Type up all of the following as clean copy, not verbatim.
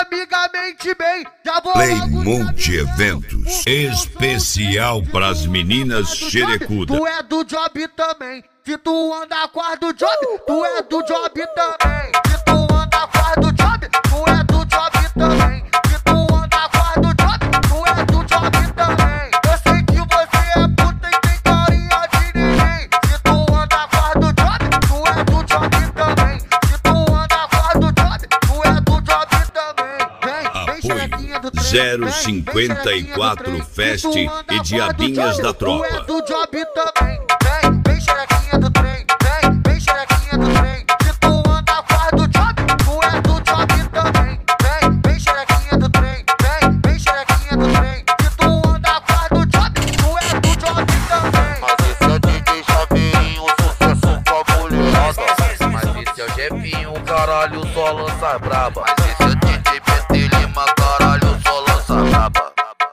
amigamente bem. Já vou Play logo Multi te avisando, Eventos, porque eu sou especial trem. pras meninas Se tu xerecuda. Tu é do job também. Se tu anda com a do job, tu é do job também. Se tu anda com a do job, tu é do job também. Se tu anda com a do job, tu é do job também. Eu sei que você é puta e tem carinha de ninguém. Se tu anda com a do job, tu é do job também. Se tu anda com a do job, tu é do job também. Vem xerequinha do trem. 054 Fest e Diabinhas da Tropa. Tu é do job também. Vem xerequinha do trem. Vem xerequinha do trem. Se tu anda com a do job, tu é do job também. Vem xerequinha do trem. Vem xerequinha do trem. Se tu anda com a do job, tu é do job também. Mas esse é o DJ Chavinho, sucesso com a mulherada. Mas esse é o Jefinho, caralho, só lança braba. Mas esse é o DJ PT Lima, caralho, só lança braba.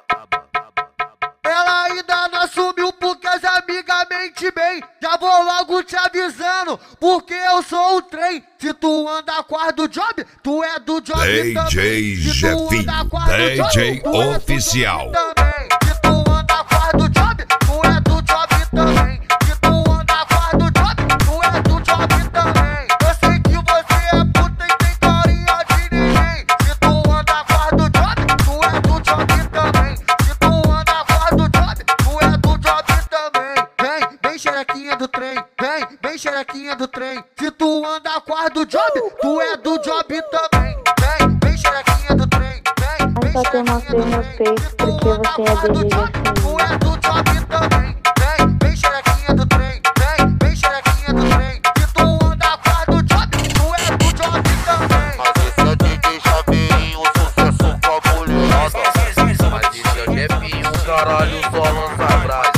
Ela ainda não assumiu porque as amigamente bem. Já vou logo te avisando, porque eu sou o trem. Se tu anda com a do job, tu é do job DJ também. Se tu anda Jefinho, com a do job, DJ tu é do oficial. job também. Se tu anda com a do job, tu é do job também. Se tu anda com a do job, tu é do job também. Eu sei que você é puta e tem carinha de ninguém. Se tu anda com a do job, tu é do job também. Se tu anda com a do job, tu é do job também. Vem xerequinha do trem. Vem xerequinha do trem. Se tu anda com a do job, tu é do job também. Vem xerequinha do trem. Eu só demonstrei meu peito porque você é DJ Jefinho. Tu é do job também. Vem xerequinha do trem. Vem xerequinha do trem. Se tu anda com a do job, tu é do job também. Mas esse é o DJ Chavinho, sucesso com a mulherada. Mas esse é o Jefinho, caralho, só lança braba.